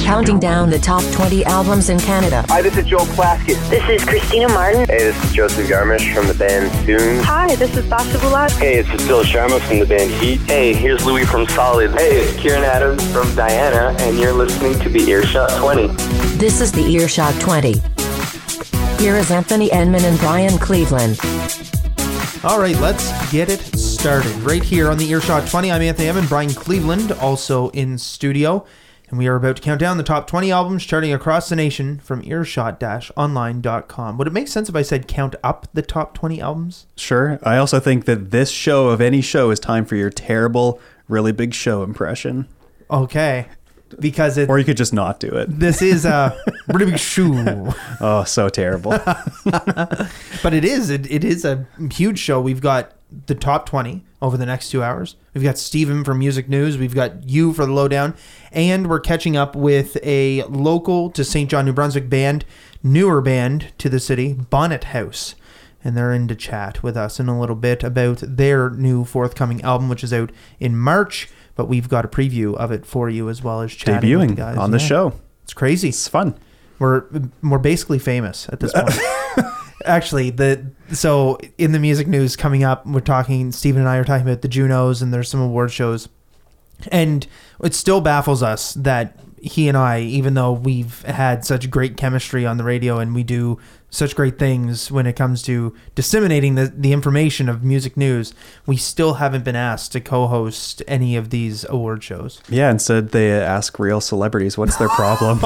counting down the top 20 albums in Canada. Hi, this is Joel Plaskett. This is Christina Martin. Hey, this is Joseph Garmish from the band Soon. Hi, this is Sasha Bulat. Hey, it's Cecilia Sharma from the band Heat. Hey, here's Louis from Solid. Hey, it's Kieran Adams from Diana, and you're listening to the Earshot 20. This is the Earshot 20. Here is Anthony Enman and Brian Cleveland. All right, let's get it started. Right here on the Earshot 20, I'm Anthony Enman, Brian Cleveland, also in studio. And we are about to count down the top 20 albums charting across the nation from earshot-online.com. Would it make sense if I said count up the top 20 albums? Sure. I also think that this show of any show is time for your terrible, really big show impression. Okay. Because it... Or you could just not do it. This is a really big show. Oh, so terrible. But it is. It is a huge show. We've got the top 20 over the next 2 hours. We've got Steven for Music News. We've got you for the Lowdown. And we're catching up with a local to St. John, New Brunswick band, newer band to the city, Bonnet House. And they're in to chat with us in a little bit about their new forthcoming album, which is out in March. But we've got a preview of it for you as well as chatting with the guys. On the show. It's crazy. It's fun. We're basically famous at this point. Actually, so in the music news coming up, Stephen and I are talking about the Junos, and there's some award shows. And it still baffles us that he and I, even though we've had such great chemistry on the radio and we do such great things when it comes to disseminating the information of music news, we still haven't been asked to co-host any of these award shows. Yeah, instead they ask real celebrities, what's their problem?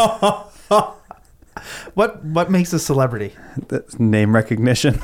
What makes a celebrity? Name recognition.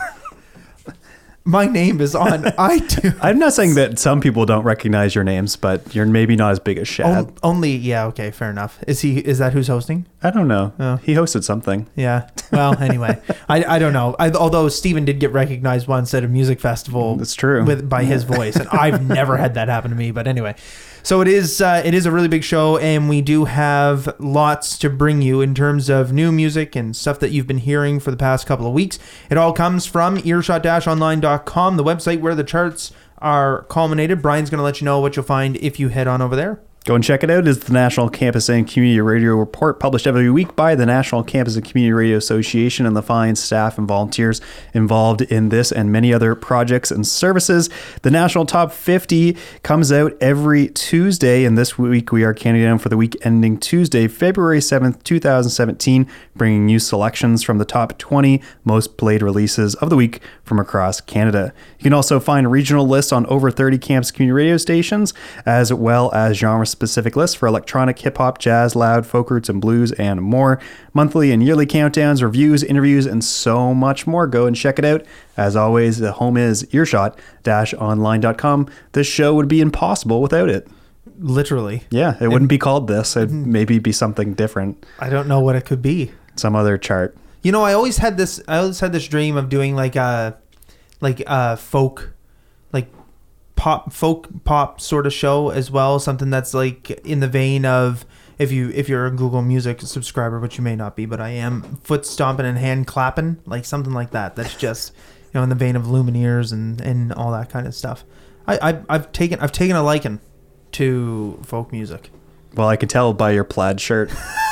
My name is on iTunes. I'm not saying that some people don't recognize your names, but you're maybe not as big as Shad. Yeah, okay, fair enough. Is that who's hosting? I don't know. Oh. He hosted something. Yeah. Well, anyway, I don't know. Although Steven did get recognized once at a music festival. That's true. By his voice, and I've never had that happen to me. But anyway, so it is a really big show, and we do have lots to bring you in terms of new music and stuff that you've been hearing for the past couple of weeks. It all comes from earshot-online.com, the website where the charts are culminated. Brian's going to let you know what you'll find if you head on over there. Go and check it out. It's the National Campus and Community Radio Report, published every week by the National Campus and Community Radio Association and the fine staff and volunteers involved in this and many other projects and services. The National Top 50 comes out every Tuesday, and this week we are counting down for the week ending Tuesday, February 7th, 2017, bringing you selections from the top 20 most played releases of the week from across Canada. You can also find regional lists on over 30 campus community radio stations, as well as genre-specific lists for electronic, hip-hop, jazz, loud, folk roots, and blues, and more. Monthly and yearly countdowns, reviews, interviews, and so much more. Go and check it out. As always, the home is earshot-online.com. This show would be impossible without it. Literally. Yeah, it wouldn't be called this. It'd maybe be something different. I don't know what it could be. Some other chart. You know, I always had this dream of doing like a folk, like folk pop sort of show as well. Something that's like in the vein of, if you're a Google Music subscriber, which you may not be, but I am, foot stomping and hand clapping, like something like that. That's just, in the vein of Lumineers and all that kind of stuff. I've taken a liking to folk music. Well, I could tell by your plaid shirt.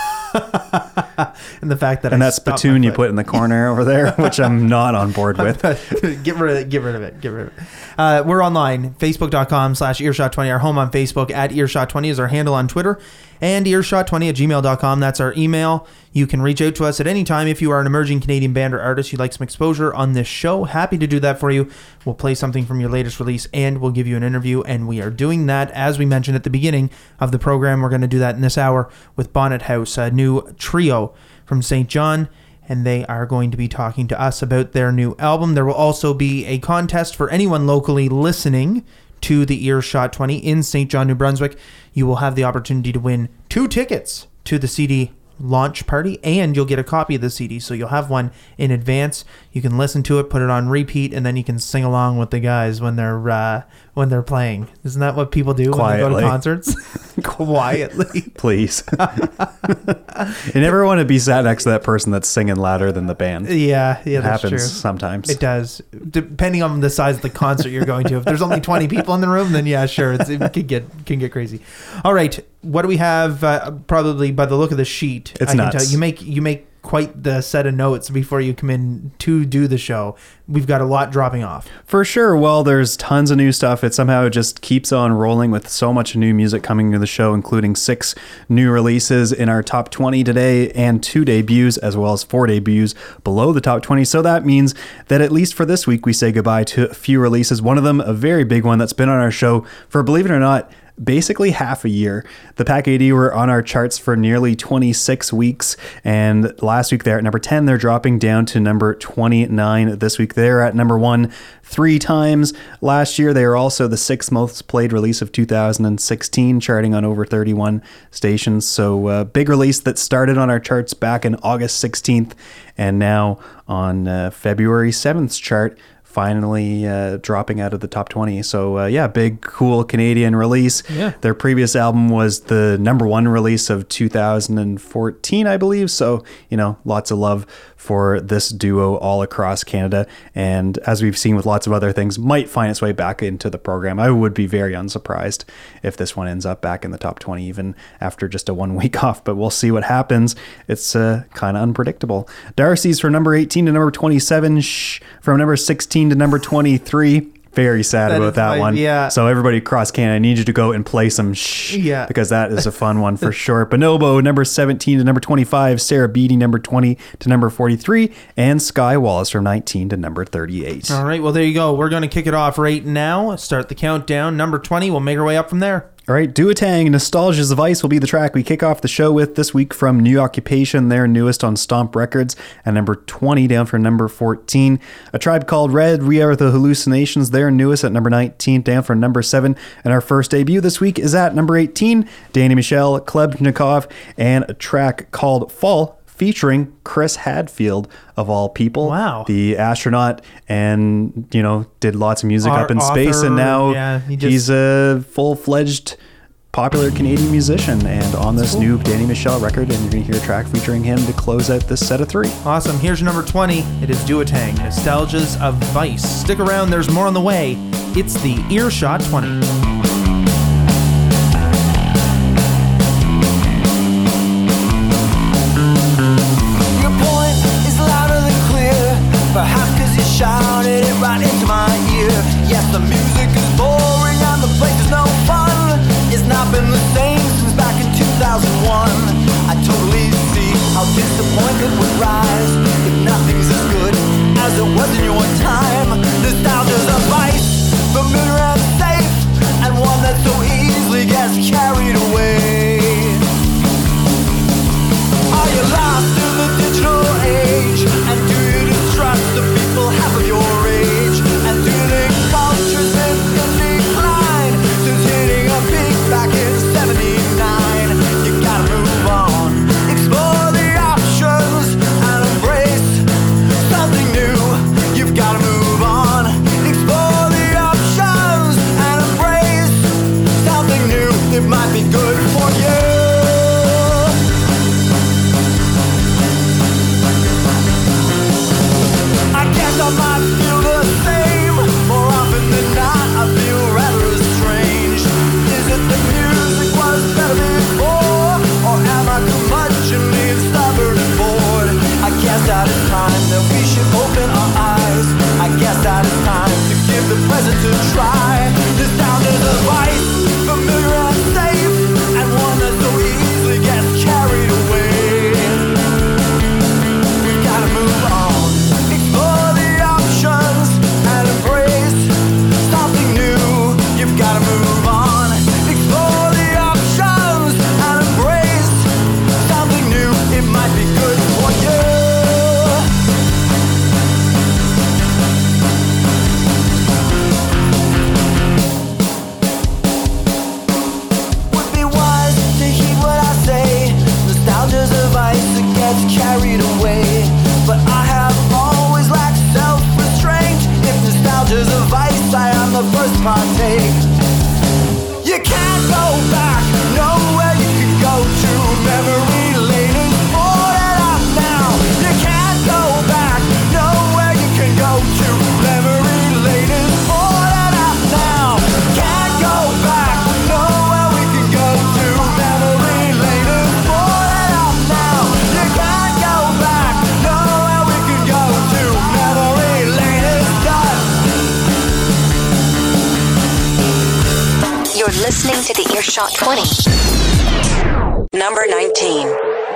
And the fact that that spittoon you put in the corner over there, which I'm not on board with. Get rid of it. We're online, facebook.com/earshot20, our home on Facebook, at earshot20 is our handle on Twitter, and earshot20@gmail.com. That's our email. You can reach out to us at any time if you are an emerging Canadian band or artist you'd like some exposure on this show. Happy to do that for you. We'll play something from your latest release and we'll give you an interview, and we are doing that, as we mentioned at the beginning of the program. We're going to do that in this hour with Bonnet House, a new trio from St. John, and they are going to be talking to us about their new album. There will also be a contest for anyone locally listening to the Earshot 20 in St. John, New Brunswick. You will have the opportunity to win 2 tickets to the CD launch party, and you'll get a copy of the CD, so you'll have one in advance. You can listen to it, put it on repeat, and then you can sing along with the guys when they're playing. Isn't that what people do when they go to concerts? Quietly. Please. You never want to be sat next to that person that's singing louder than the band. Yeah, it that's happens true. sometimes. It does, depending on the size of the concert you're going to. If there's only 20 people in the room, then yeah, sure, it can get crazy. All right, what do we have? Probably by the look of the sheet, it's I nuts. can tell you make quite the set of notes before you come in to do the show. We've got a lot dropping off. For sure. Well, there's tons of new stuff. It somehow just keeps on rolling with so much new music coming to the show, including 6 new releases in our top 20 today and 2 debuts, as well as 4 debuts below the top 20. So that means that at least for this week, we say goodbye to a few releases. One of them, a very big one that's been on our show for, believe it or not, basically half a year. The Pack AD were on our charts for nearly 26 weeks, and last week they're at number 10. They're dropping down to number 29 this week. They're at number 1 3 times. Last year, they were also the 6th most played release of 2016, charting on over 31 stations. So big release that started on our charts back in August 16th, and now on February 7th's chart, finally dropping out of the top 20. So yeah, big, cool Canadian release. Yeah. Their previous album was the number 1 release of 2014, I believe. So, lots of love for this duo all across Canada. And as we've seen with lots of other things, might find its way back into the program. I would be very unsurprised if this one ends up back in the top 20, even after just a 1 week off, but we'll see what happens. It's kind of unpredictable. Darcy's from number 18 to number 27, from number 16 to number 23. Very sad about that one. Yeah. So everybody across Canada, I need you to go and play some Yeah. because that is a fun one for sure. Bonobo, number 17 to number 25. Sarah Beatty, number 20 to number 43. And Sky Wallace from 19 to number 38. All right, well, there you go. We're going to kick it off right now. Start the countdown. Number 20. We'll make our way up from there. All right, Duotang, Nostalgia's Vice will be the track we kick off the show with this week from New Occupation, their newest on Stomp Records, at number 20, down from number 14. A Tribe Called Red, We Are the Hallucinations, their newest at number 19, down from number 7. And our first debut this week is at number 18, Danny Michel, Klebnikov, and a track called Fall, featuring Chris Hadfield, of all people. Wow. The astronaut, and, did lots of music up in Author, space, and now yeah, he's a full-fledged popular Canadian musician, and on this new Danny Michel record, and you're going to hear a track featuring him to close out this set of 3. Awesome. Here's your number 20. It is Duotang, Nostalgias of Vice. Stick around. There's more on the way. It's the Earshot 20. Perhaps cause you shouted it right into my ear. Yes, the music is boring and the place is no fun. It's not been the same since back in 2001. I totally see how disappointment would rise if nothing's as good as it was in your time. Nostalgia's a vice, familiar and safe, and one that so easily gets carried away. Are you lost in the digital age? And do you distrust the people half of your age? And do you think culture's been in decline since hitting a peak back in 79? You gotta move on, explore the options, and embrace something new. You've gotta move on. listening to the Earshot 20. Number 19.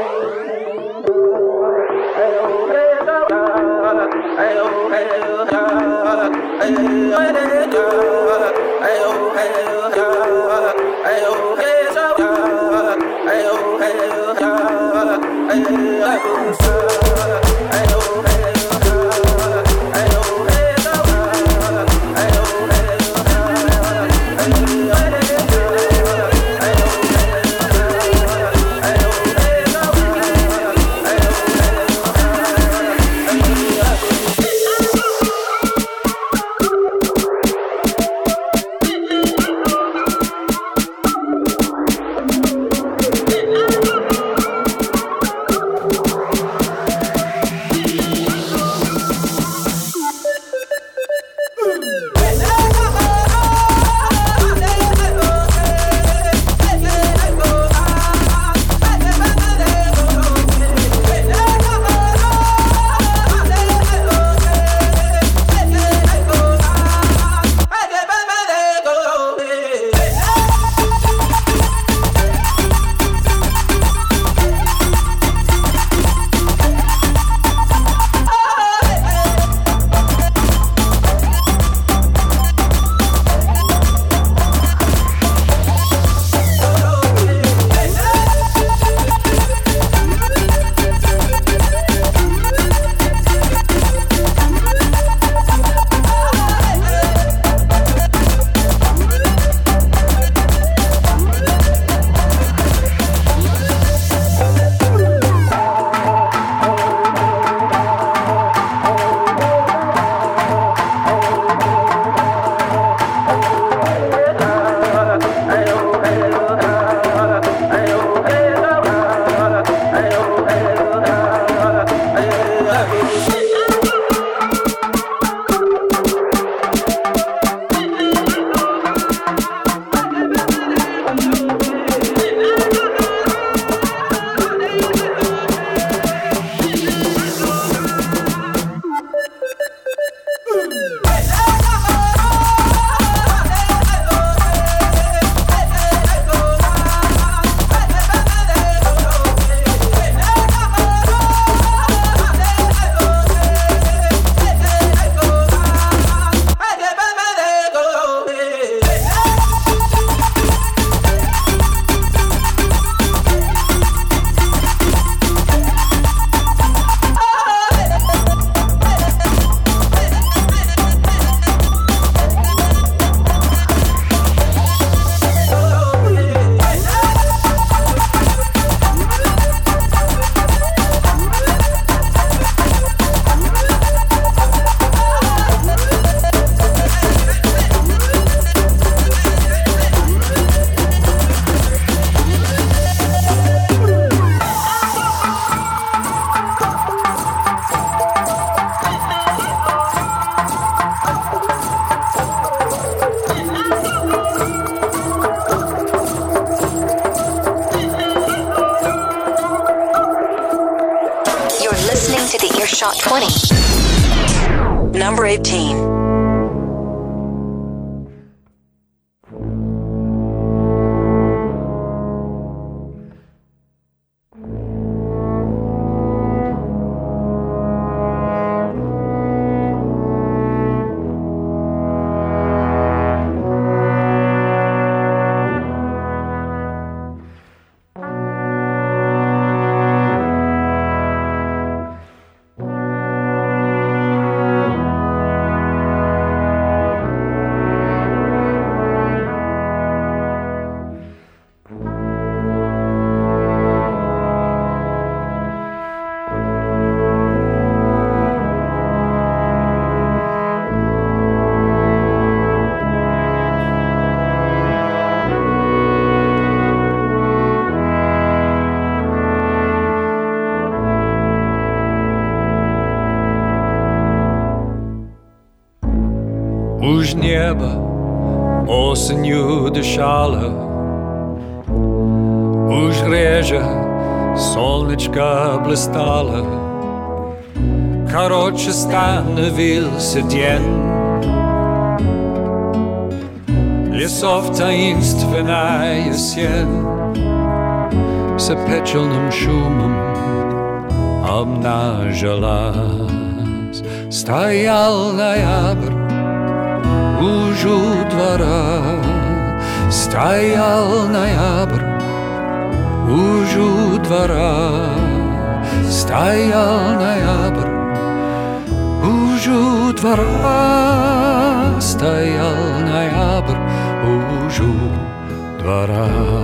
Earshot 20. Number 18. Уж небо осенью дышало, уж реже солнышко блистало, короче становился день. Лесов таинственная сень с печальным шумом обнажилась. Стоял ноябрь уж у двора, стоял ноябрь уж у двора, стоял ноябрь уж у двора, стоял ноябрь уж у двора.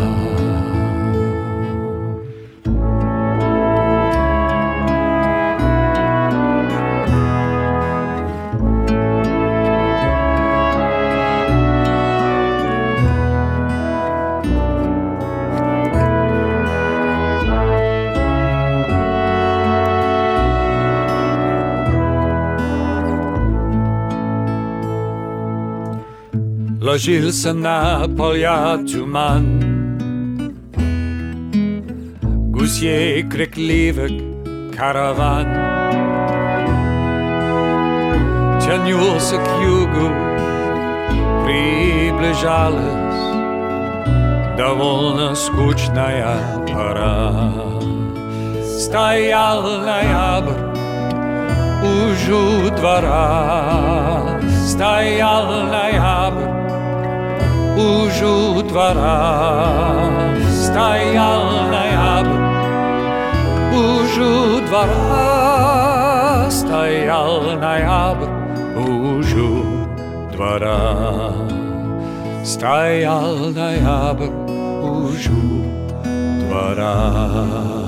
Ложился на поля туман, гусей крикливый караван тянулся к югу, приближалась довольно скучная пора. Стоял ноябрь уж у двора, стоял ноябрь уж у двора, стоял ноябрь уж у двора, стоял ноябрь уж у двора, стоял ноябрь уж у двора.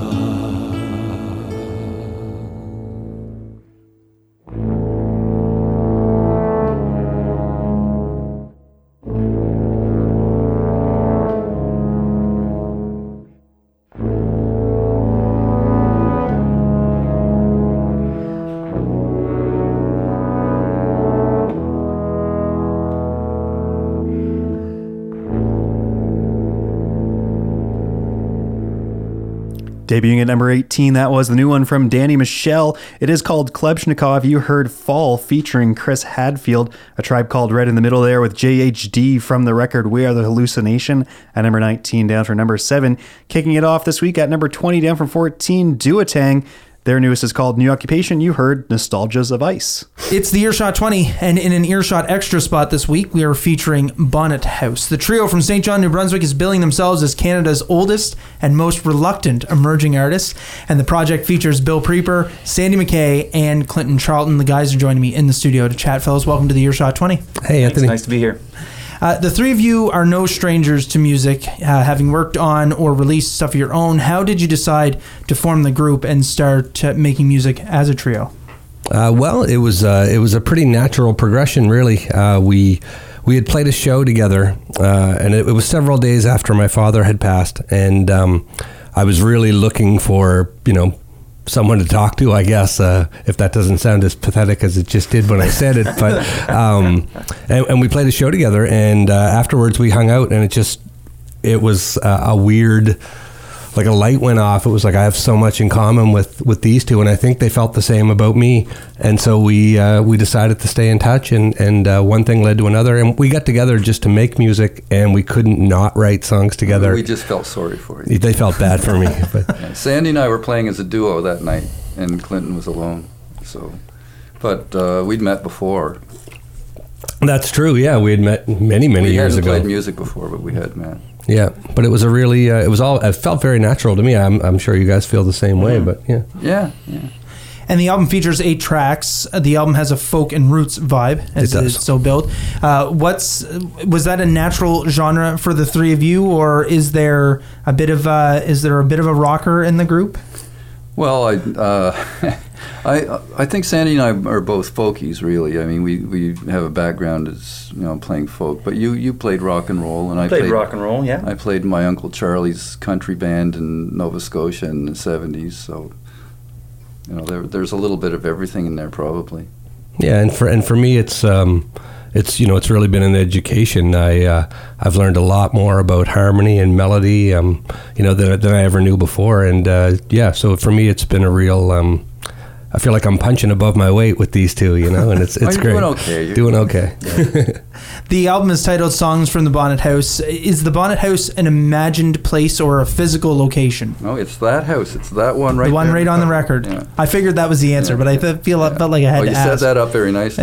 Debuting at number 18, that was the new one from Danny Michel. It is called Klebshnikov. You heard Fall featuring Chris Hadfield, A Tribe Called Red in the middle there with JHD from the record We Are the Hallucination at number 19, down from number 7. Kicking it off this week at number 20, down from 14, Duotang. Their newest is called New Occupation. You heard Nostalgias of Ice. It's the Earshot 20, and in an Earshot extra spot this week, we are featuring Bonnet House. The trio from St. John, New Brunswick is billing themselves as Canada's oldest and most reluctant emerging artists, and the project features Bill Preeper, Sandy McKay, and Clinton Charlton. The guys are joining me in the studio to chat. Fellas, welcome to the Earshot 20. Hey, Anthony. Nice to be here. The three of you are no strangers to music, having worked on or released stuff of your own. How did you decide to form the group and start making music as a trio? Well, it was a pretty natural progression, really. We had played a show together, and it was several days after my father had passed, and I was really looking for, someone to talk to, I guess, if that doesn't sound as pathetic as it just did when I said it. But and we played a show together, and afterwards we hung out, and it was a weird, like a light went off. It was like I have so much in common with these two, and I think they felt the same about me. And so we decided to stay in touch, and one thing led to another, and we got together just to make music, and we couldn't not write songs together. We just felt sorry for you. They felt bad for me. But. Yeah, Sandy and I were playing as a duo that night, and Clinton was alone. But we'd met before. That's true. Yeah, we had met many years ago. We hadn't played music before, but we had met. Yeah, but it was a really, it felt very natural to me. I'm sure you guys feel the same way, but yeah. Yeah. And the album features 8 tracks. The album has a folk and roots vibe, as it is so built. Was that a natural genre for the three of you, or is there a bit of a rocker in the group? Well, I think Sandy and I are both folkies, really. I mean, we have a background as playing folk, but you played rock and roll, and I played rock and roll. Yeah, I played in my Uncle Charlie's country band in Nova Scotia in the '70s. So, there's a little bit of everything in there, probably. Yeah, and for me, it's really been an education. I've learned a lot more about harmony and melody, than I ever knew before, and so for me, it's been a real I feel like I'm punching above my weight with these two, you know, and it's You're great. doing okay. You're Doing okay. The album is titled Songs from the Bonnet House. Is the Bonnet House an imagined place or a physical location? No, it's that house. It's that one right The one there. right on the record. Yeah. I figured that was the answer, but I felt like I had to you ask. set that up very nicely.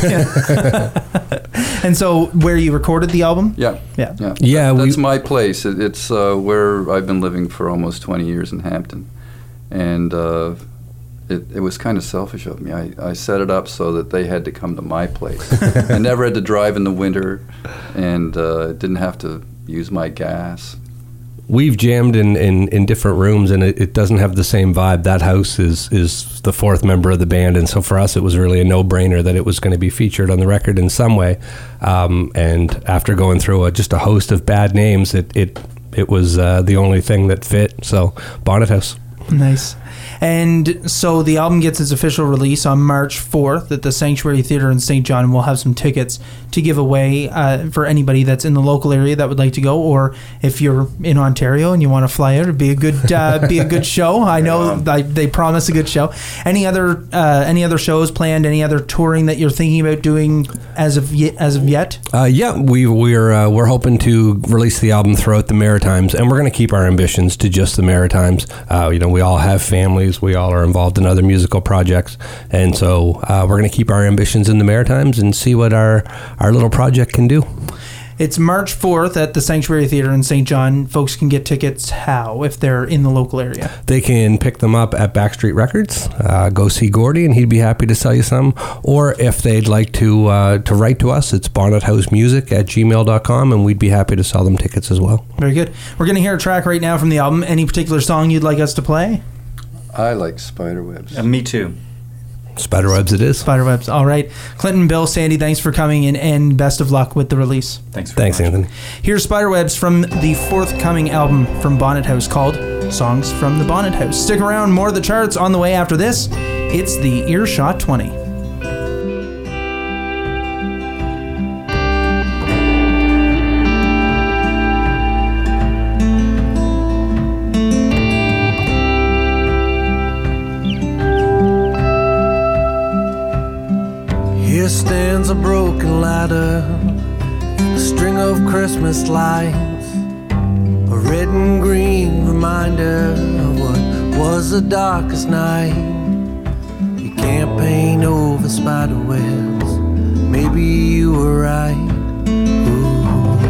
And so, where you recorded the album? Yeah. That's my place. It's where I've been living for almost 20 years in Hampton, and it was kind of selfish of me. I set it up so that they had to come to my place. I never had to drive in the winter, and didn't have to use my gas. We've jammed in different rooms, and it doesn't have the same vibe. That house is the fourth member of the band, and so for us, it was really a no-brainer that it was going to be featured on the record in some way. And after going through just a host of bad names, it was the only thing that fit. So, Bonnet House. Nice. And so the album gets its official release on March 4th at the Sanctuary Theatre in St. John, and we'll have some tickets to give away for anybody that's in the local area that would like to go, or if you're in Ontario and you want to fly out, it'd be a good show. I know they promise a good show. Any other shows planned? Any other touring that you're thinking about doing as of yet? Yeah, we're hoping to release the album throughout the Maritimes, and we're going to keep our ambitions to just the Maritimes. We all have families. We all are involved in other musical projects, and so we're going to keep our ambitions in the Maritimes and see what our little project can do. It's March 4th at the Sanctuary Theatre in St. John. Folks can get tickets how if they're in the local area? They can pick them up at Backstreet Records. Go see Gordy, and he'd be happy to sell you some. Or if they'd like to write to us, it's bonnethousemusic@gmail.com, and we'd be happy to sell them tickets as well. Very good. We're going to hear a track right now from the album. Any particular song you'd like us to play? I like Spiderwebs. Me too. Spiderwebs it is. Spiderwebs. All right. Clinton, Bill, Sandy, thanks for coming in, and best of luck with the release. Thanks, Anthony. Here's Spiderwebs from the forthcoming album from Bonnet House called Songs from the Bonnet House. Stick around, more of the charts on the way after this. It's the Earshot 20. Here stands a broken ladder, a string of Christmas lights, a red and green reminder of what was the darkest night. You can't paint over spider webs, maybe you were right. Ooh.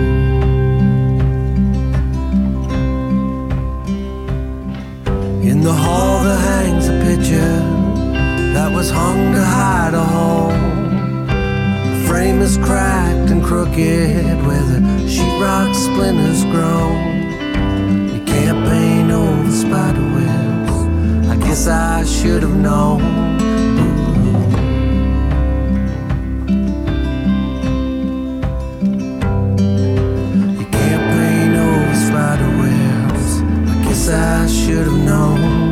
In the hall there hangs a picture that was hung to hide a hole. The frame is cracked and crooked where the sheetrock splinters grow. You can't paint over spider webs, I guess I should have known. You can't paint over spider webs, I guess I should have known.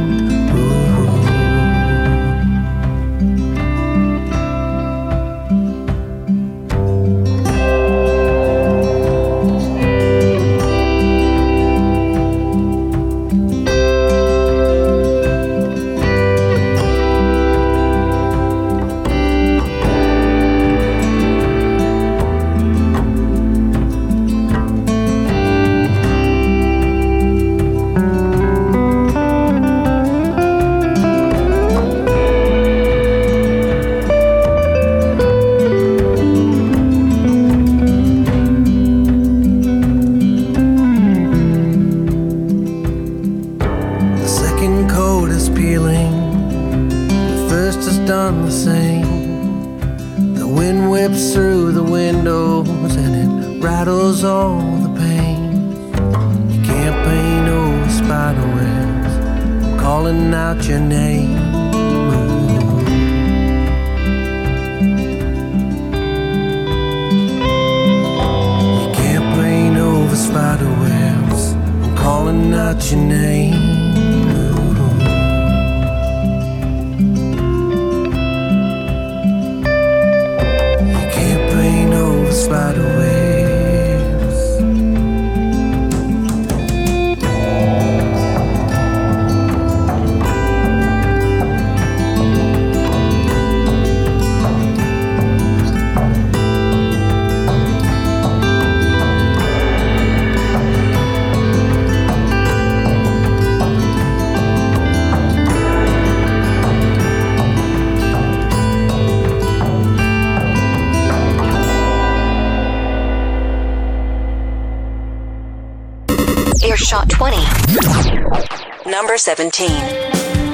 Earshot 20. Number 17.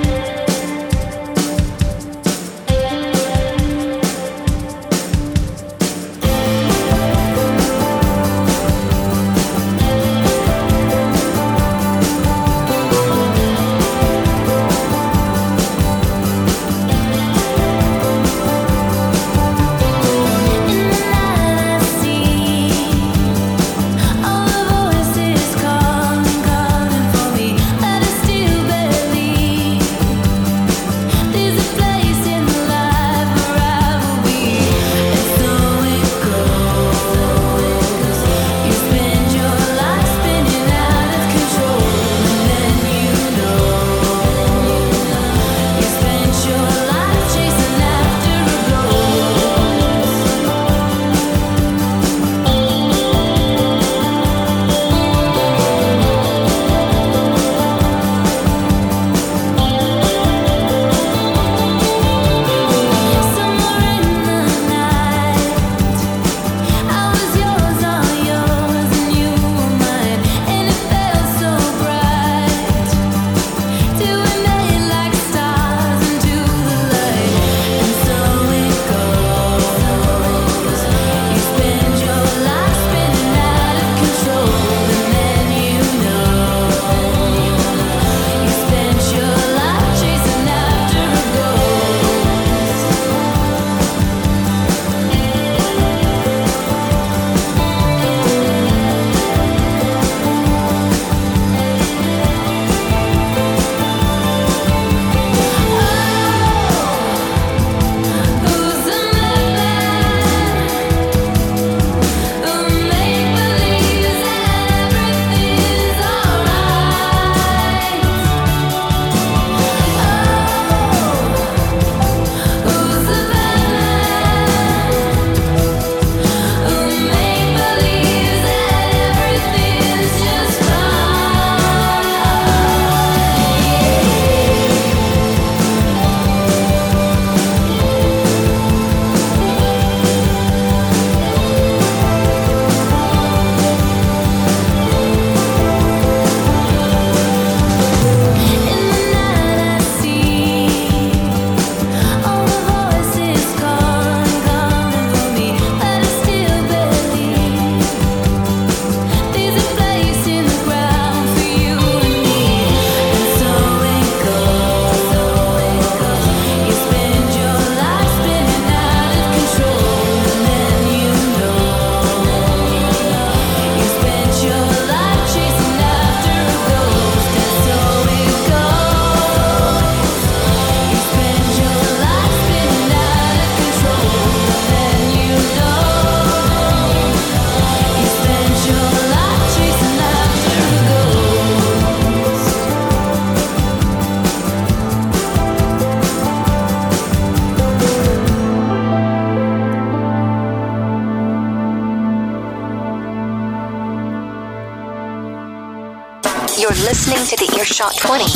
You're listening to the Earshot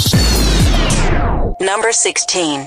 20. Number 16.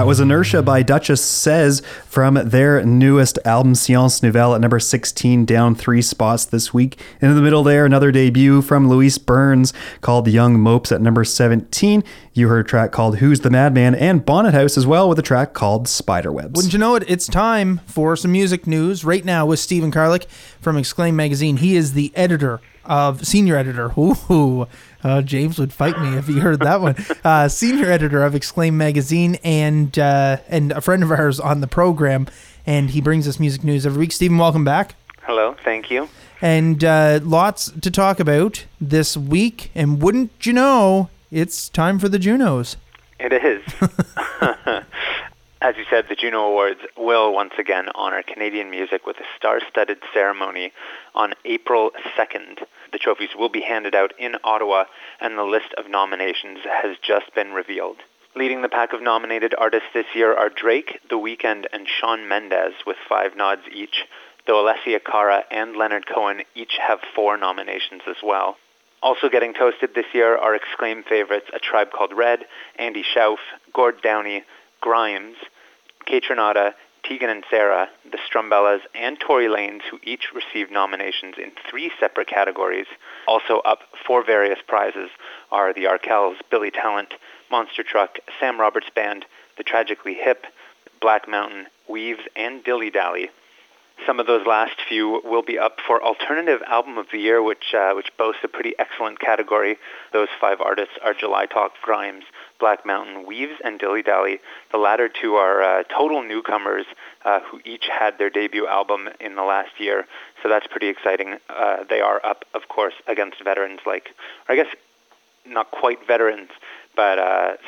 was Inertia by Duchess Says from their newest album, Science Nouvelle, at number 16, down 3 spots this week. And in the middle there, another debut from Louise Burns called Young Mopes at number 17. You heard a track called Who's the Madman, and Bonnet House as well with a track called Spiderwebs. Wouldn't you know it? It's time for some music news right now with Stephen Karlik from Exclaim Magazine. He is the senior editor. Ooh. James would fight me if he heard that one. Senior editor of Exclaim Magazine and a friend of ours on the program, and he brings us music news every week. Stephen, welcome back. Hello, thank you. And lots to talk about this week, and wouldn't you know, it's time for the Junos. It is. As you said, the Juno Awards will once again honor Canadian music with a star-studded ceremony on April 2nd. The trophies will be handed out in Ottawa, and the list of nominations has just been revealed. Leading the pack of nominated artists this year are Drake, The Weeknd, and Shawn Mendes with 5 nods each, though Alessia Cara and Leonard Cohen each have 4 nominations as well. Also getting toasted this year are Exclaim favorites A Tribe Called Red, Andy Schauf, Gord Downie, Grimes, Kaytranada, Tegan and Sarah, the Strumbellas, and Tory Lanez, who each received nominations in 3 separate categories. Also up for various prizes are the Arkells, Billy Talent, Monster Truck, Sam Roberts Band, The Tragically Hip, Black Mountain, Weaves, and Dilly Dally. Some of those last few will be up for Alternative Album of the Year, which boasts a pretty excellent category. Those 5 artists are July Talk, Grimes, Black Mountain, Weaves, and Dilly Dally. The latter 2 are total newcomers who each had their debut album in the last year, so that's pretty exciting. They are up, of course, against veterans like, or I guess not quite veterans, but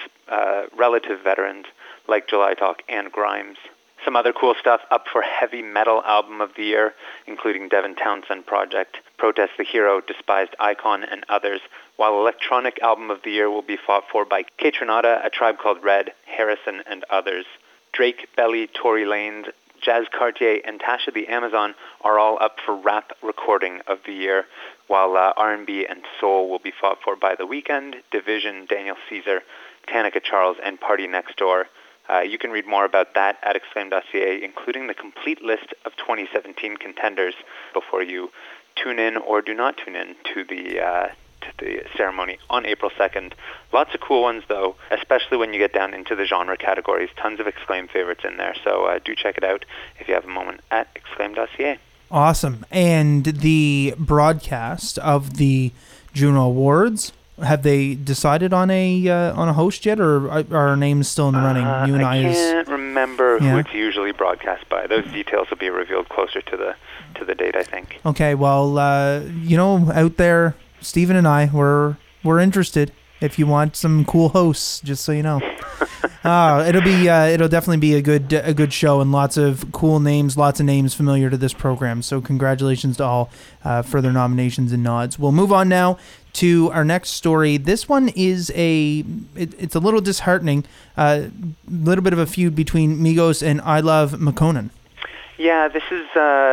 relative veterans like July Talk and Grimes. Some other cool stuff up for Heavy Metal Album of the Year, including Devin Townsend Project, Protest the Hero, Despised Icon, and others, while Electronic Album of the Year will be fought for by Kaytranada, A Tribe Called Red, Harrison, and others. Drake, Belly, Tory Lanez, Jazz Cartier, and Tasha the Amazon are all up for Rap Recording of the Year, while R&B and Soul will be fought for by The Weeknd, Division, Daniel Caesar, Tanika Charles, and Party Next Door. You can read more about that at Exclaim.ca, including the complete list of 2017 contenders before you tune in or do not tune in to the ceremony on April 2nd. Lots of cool ones, though, especially when you get down into the genre categories. Tons of Exclaim favorites in there, so do check it out if you have a moment at Exclaim.ca. Awesome. And the broadcast of the Juno Awards, have they decided on a host yet, or are our names still in the running? You and I can't remember who it's usually broadcast by. Those details will be revealed closer to the date, I think. Okay, well, out there, Stephen and I, we're interested. If you want some cool hosts, just so you know. It'll definitely be a good show, and lots of cool names, lots of names familiar to this program. So congratulations to all for their nominations and nods. We'll move on now to our next story. This one is it's a little disheartening. Little bit of a feud between Migos and I Love McConan. Yeah, this is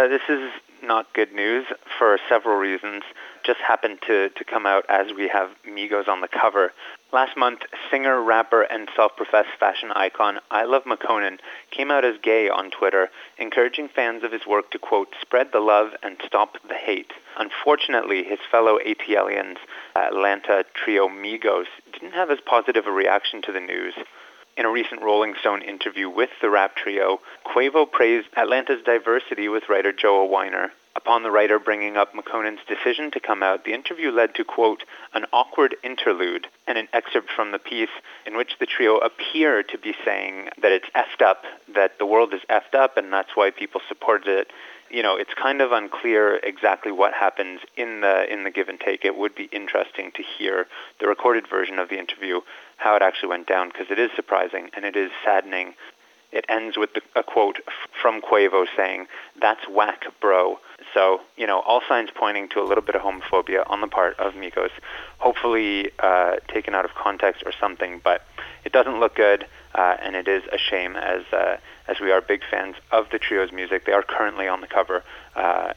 not good news for several reasons. Just happened to come out as we have Migos on the cover. Last month, singer, rapper, and self-professed fashion icon I Love McConan came out as gay on Twitter, encouraging fans of his work to, quote, spread the love and stop the hate. Unfortunately, his fellow ATLians, Atlanta trio Migos, didn't have as positive a reaction to the news. In a recent Rolling Stone interview with the rap trio, Quavo praised Atlanta's diversity with writer Joe Weiner. Upon the writer bringing up McConan's decision to come out, the interview led to, quote, an awkward interlude and an excerpt from the piece in which the trio appear to be saying that it's effed up, that the world is effed up, and that's why people supported it. You know, it's kind of unclear exactly what happens in the give and take. It would be interesting to hear the recorded version of the interview, how it actually went down, because it is surprising and it is saddening. It ends with a quote from Quavo saying, "That's whack, bro." So, all signs pointing to a little bit of homophobia on the part of Migos. Hopefully taken out of context or something, but it doesn't look good, and it is a shame as we are big fans of the trio's music. They are currently on the cover.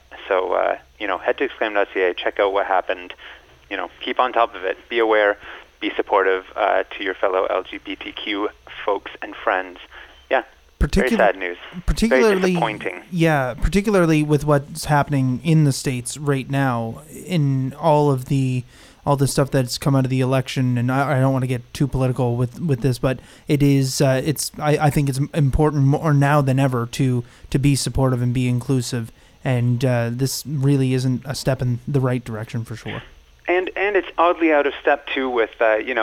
So, head to Exclaim.ca, check out what happened. Keep on top of it. Be aware. be supportive to your fellow LGBTQ folks and friends. Yeah, very sad news. Very disappointing. Yeah, particularly with what's happening in the States right now, in all the stuff that's come out of the election, and I don't want to get too political with this, but it is I think it's important more now than ever to be supportive and be inclusive, and this really isn't a step in the right direction for sure. And it's oddly out of step too with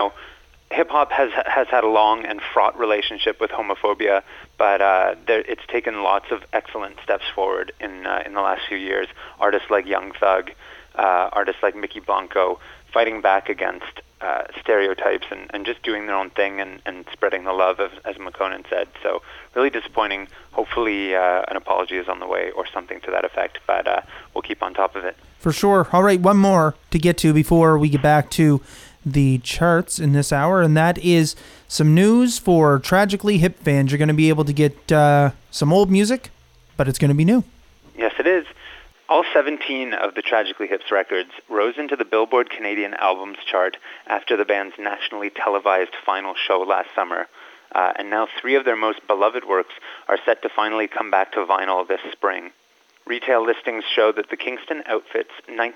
hip hop has had a long and fraught relationship with homophobia, but it's taken lots of excellent steps forward in the last few years. Artists like Young Thug, artists like Mickey Blanco, fighting back against stereotypes and just doing their own thing and spreading the love, as McConan said. So really disappointing. Hopefully an apology is on the way or something to that effect, but we'll keep on top of it. For sure. All right, one more to get to before we get back to the charts in this hour, and that is some news for Tragically Hip fans. You're going to be able to get some old music, but it's going to be new. Yes, it is. All 17 of the Tragically Hip's records rose into the Billboard Canadian Albums chart after the band's nationally televised final show last summer. And now 3 of their most beloved works are set to finally come back to vinyl this spring. Retail listings show that the Kingston Outfits'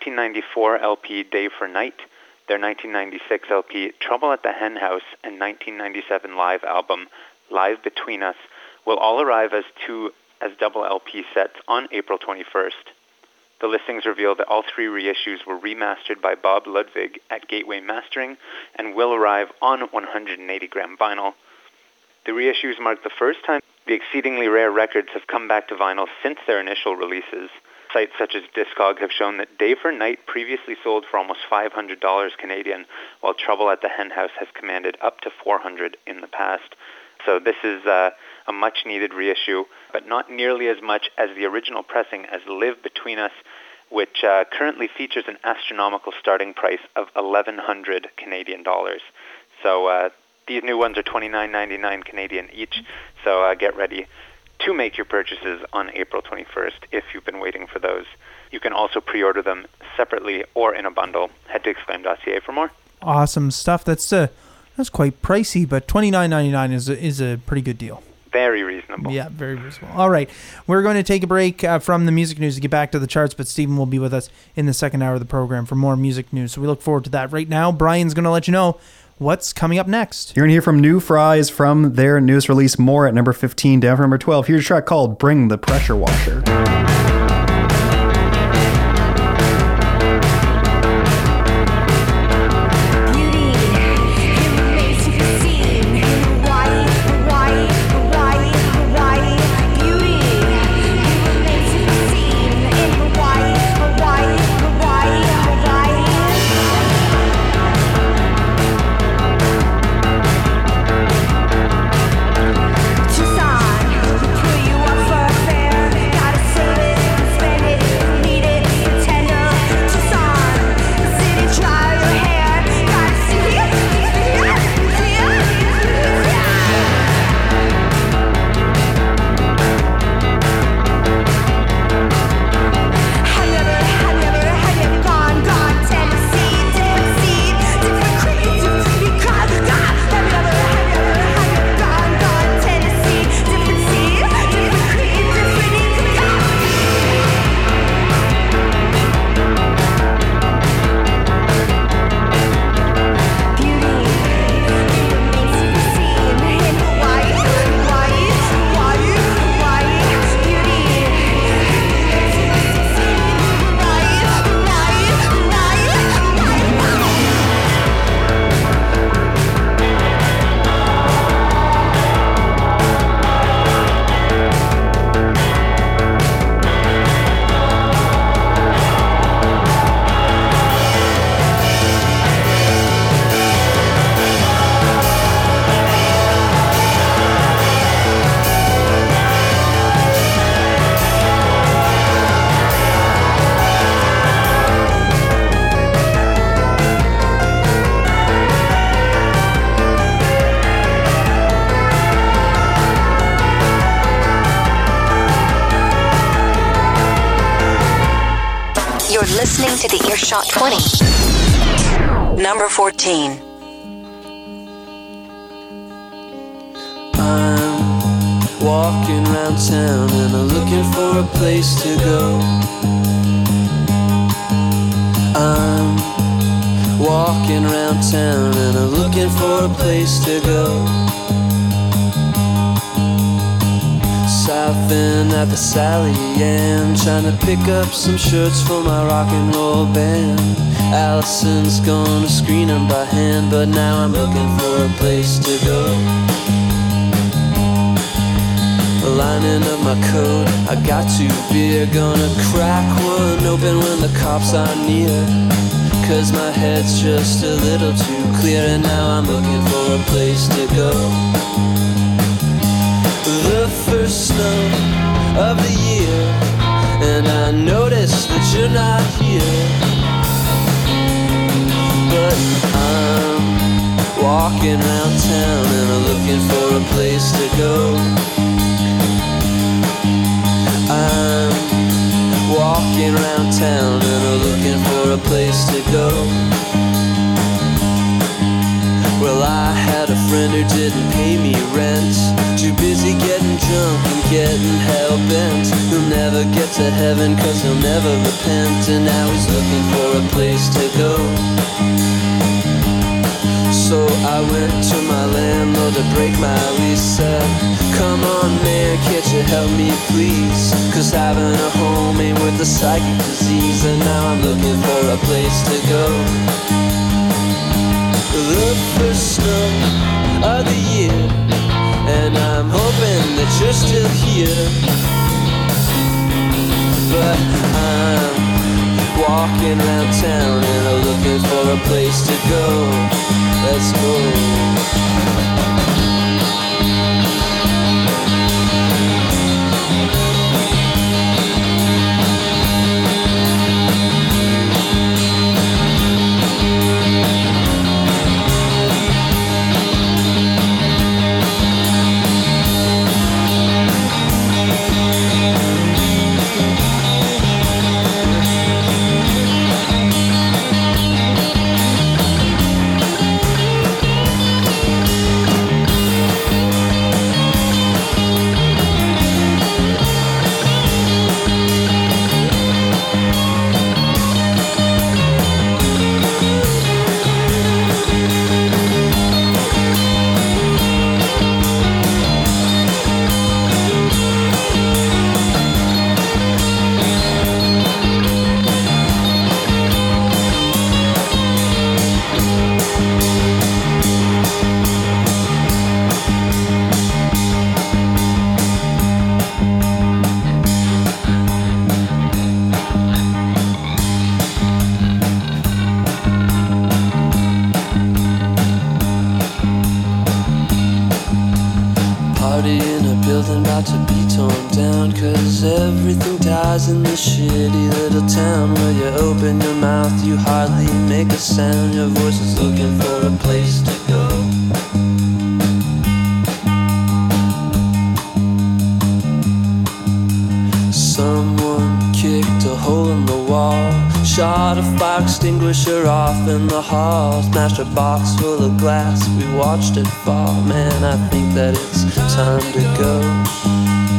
1994 LP Day for Night, their 1996 LP Trouble at the Hen House, and 1997 live album Live Between Us will all arrive as double LP sets on April 21st. The listings reveal that all 3 reissues were remastered by Bob Ludwig at Gateway Mastering and will arrive on 180-gram vinyl. The reissues mark the first time the exceedingly rare records have come back to vinyl since their initial releases. Sites such as Discog have shown that Day for Night previously sold for almost $500 Canadian, while Trouble at the Hen House has commanded up to $400 in the past. So this is a much-needed reissue, but not nearly as much as the original pressing as Live Between Us, which currently features an astronomical starting price of 1,100 Canadian dollars. So these new ones are $29.99 Canadian each, so get ready to make your purchases on April 21st if you've been waiting for those. You can also pre-order them separately or in a bundle. Head to exclaim.ca for more. Awesome stuff. That's quite pricey, but $29.99 is a pretty good deal. Very reasonable. Yeah, very reasonable. All right, we're going to take a break from the music news to get back to the charts, but Stephen will be with us in the second hour of the program for more music news, so we look forward to that. Right now, Brian's going to let you know what's coming up next. You're going to hear from New Fries from their newest release, More, at number 15, down from number 12. Here's a track called Bring the Pressure Washer. Listening to the Earshot 20. Number 14. walking around town and I'm looking for a place to go. I'm walking around town and I'm looking for a place to go. South End at the Sally Ann, trying to pick up some shirts for my rock and roll band. Allison's gonna screen them by hand, but now I'm looking for a place to go. Lining up my coat, I got 2 beer, gonna crack one open when the cops are near. Cause my head's just a little too clear, and now I'm looking for a place to go. The first snow of the year, and I notice that you're not here. But I'm walking around town and I'm looking for a place to go. I'm walking around town and I'm looking for a place to go. Well, I had a friend who didn't pay me rent, too busy getting drunk and getting hell-bent. He'll never get to heaven cause he'll never repent, and now he's looking for a place to go. So I went to my landlord to break my lease, said, come on man, can't you help me please? Cause having a home ain't worth a psychic disease, and now I'm looking for a place to go. The first snow of the year, and I'm hoping that you're still here. But I'm walking around town and I'm looking for a place to go. Let's go. In the shitty little town where you open your mouth, you hardly make a sound. Your voice is looking for a place to go. Someone kicked a hole in the wall, shot a fire extinguisher off in the hall, smashed a box full of glass, we watched it fall. Man, I think that it's time to go.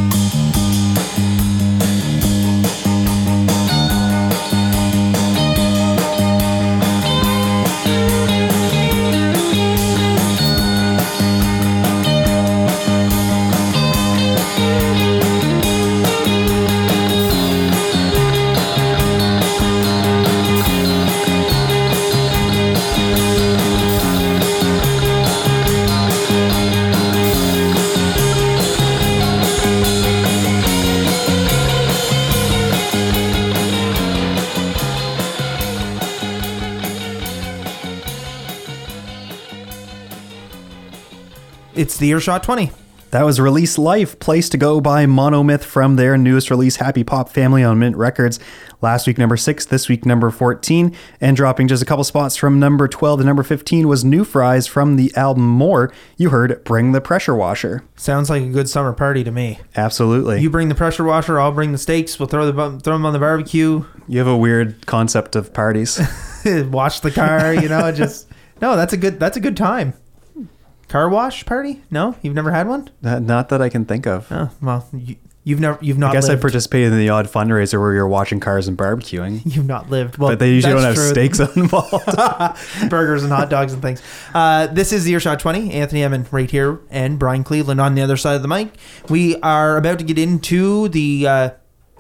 It's the Earshot 20. That was Release Life, Place to Go by Monomyth from their newest release, Happy Pop Family on Mint Records. Last week, number 6, this week, number 14. And dropping just a couple spots from number 12 to number 15 was New Fries from the album More. You heard Bring the Pressure Washer. Sounds like a good summer party to me. Absolutely. You bring the pressure washer, I'll bring the steaks. We'll throw them on the barbecue. You have a weird concept of parties. Wash the car, just... No, that's a good time. car wash party? No, you've never had one. Not that I can think of. Oh well, you've not. I guess lived. I participated in the odd fundraiser where you're washing cars and barbecuing. You've not lived. Well, but they usually don't have true. steaks involved. Burgers and hot dogs and things. This is the Earshot 20. Anthony Emmon right here and Brian Cleveland on the other side of the mic. We are about to get into the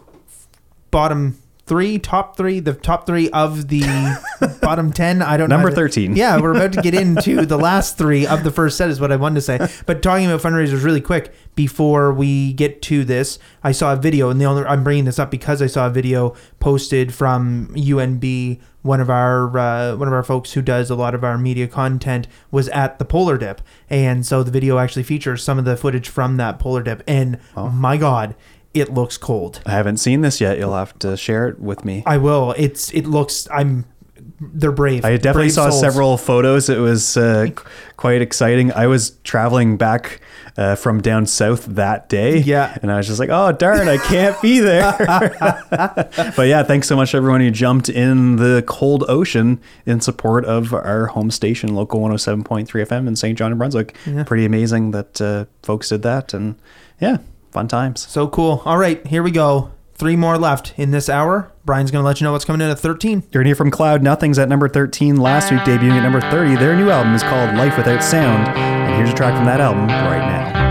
top three of the bottom 10. I don't know. Number 13. Yeah, we're about to get into the last three of the first set is what I wanted to say. But talking about fundraisers really quick, before we get to this, I saw a video, and I'm bringing this up because I saw a video posted from UNB. One of our folks who does a lot of our media content was at the Polar Dip, and so the video actually features some of the footage from that Polar Dip. And my God, it looks cold. I haven't seen this yet. You'll have to share it with me. I will. They're brave. I definitely brave saw souls. several photos. It was quite exciting. I was traveling back from down south that day. Yeah. And I was just like, oh, darn, I can't be there. But yeah, thanks so much to everyone who jumped in the cold ocean in support of our home station, Local 107.3 FM in St. John, New Brunswick. Yeah. Pretty amazing that folks did that. And yeah, fun times. So cool. All right, here we go. 3 more left in this hour. Brian's going to let you know what's coming in at 13. You're going to hear from Cloud Nothings at number 13 last week, debuting at number 30. Their new album is called Life Without Sound. And here's a track from that album right now.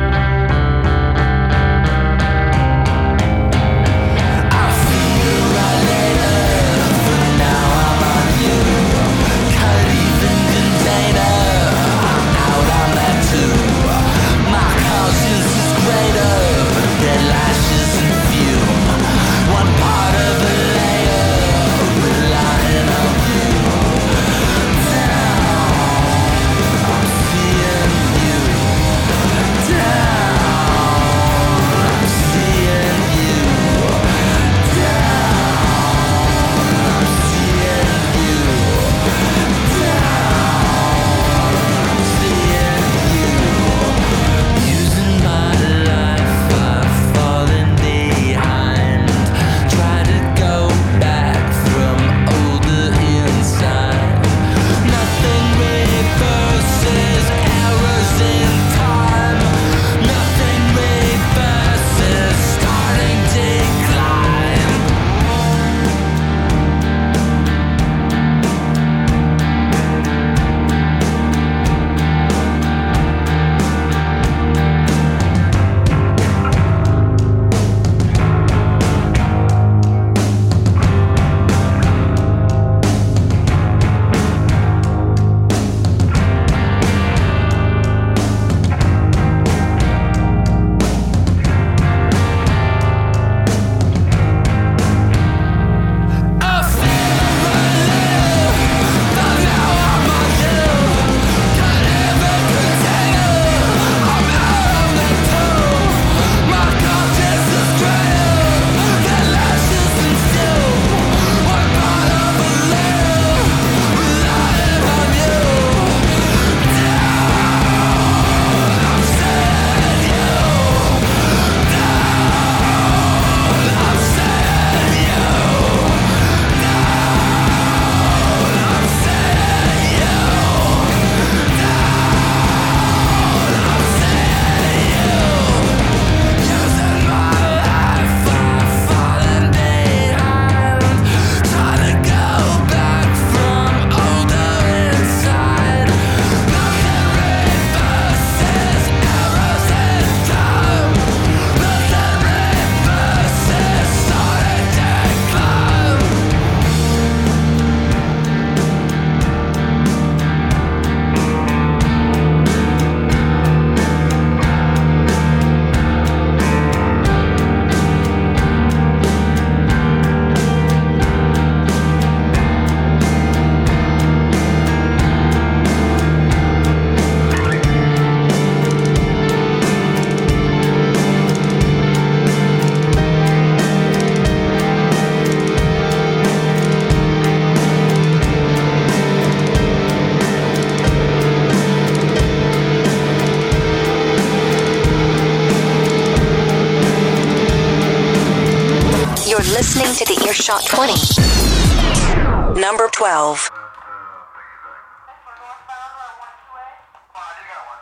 Listening to the Earshot 20. Number 12.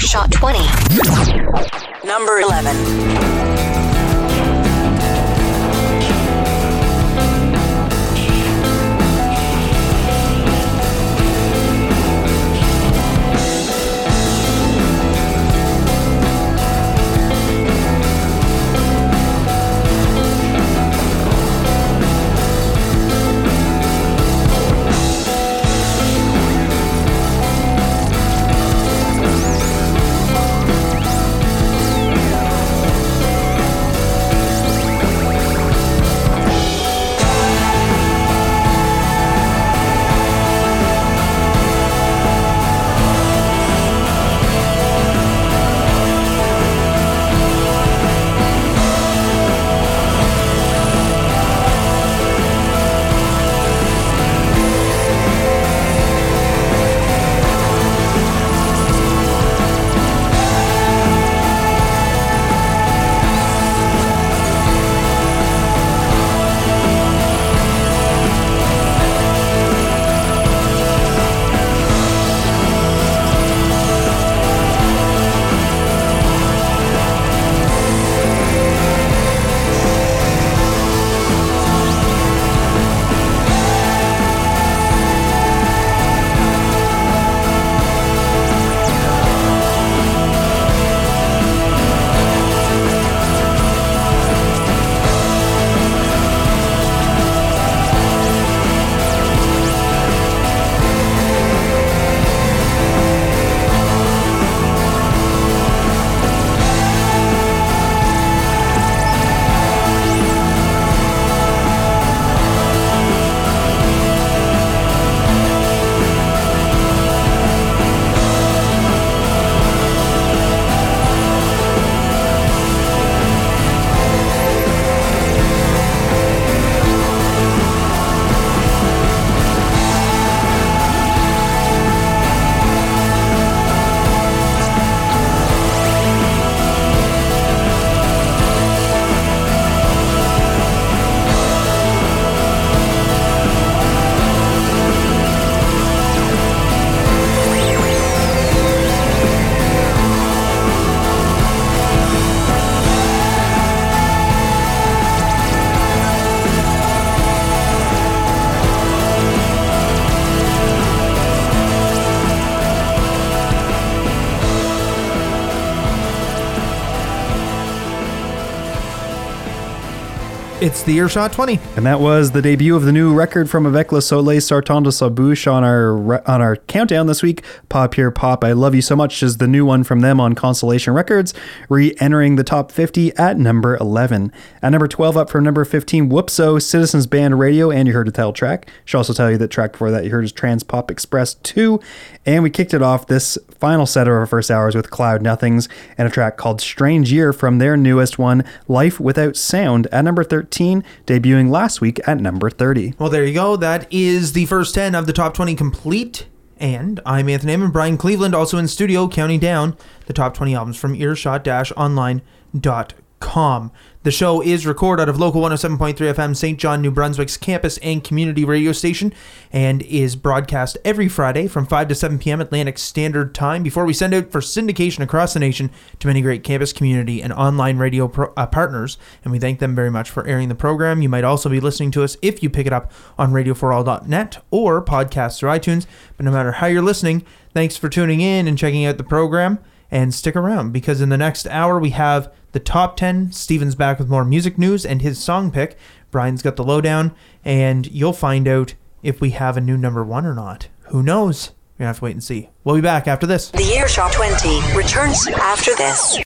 Earshot 20. Number 11. It's the Earshot 20. And that was the debut of the new record from Avec le Soleil Sortant de sa bouche on our countdown this week. Pop Here Pop, I Love You So Much is the new one from them on Constellation Records, re-entering the top 50 at number 11. At number 12, up from number 15, Whoopso, Citizens Band Radio, and you heard the title track. Should also tell you that track before that you heard is Trans Pop Express 2. And we kicked it off this final set of our first hours with Cloud Nothings and a track called Strange Year from their newest one, Life Without Sound, at number 13, debuting last week at number 30. Well, there you go. That is the first 10 of the top 20 complete. And I'm Anthony Amon, Brian Cleveland, also in studio, counting down the top 20 albums from earshot-online.com. The show is recorded out of local 107.3 FM St. John, New Brunswick's campus and community radio station, and is broadcast every Friday from 5 to 7 p.m. Atlantic Standard Time before we send out for syndication across the nation to many great campus, community, and online radio partners, and we thank them very much for airing the program. You might also be listening to us if you pick it up on radioforall.net or podcasts through iTunes, but no matter how you're listening, thanks for tuning in and checking out the program, and stick around, because in the next hour we have the top 10. Steven's back with more music news and his song pick. Brian's got the lowdown, and you'll find out if we have a new number one or not. Who knows? We're going to have to wait and see. We'll be back after this. The Earshot 20 returns after this.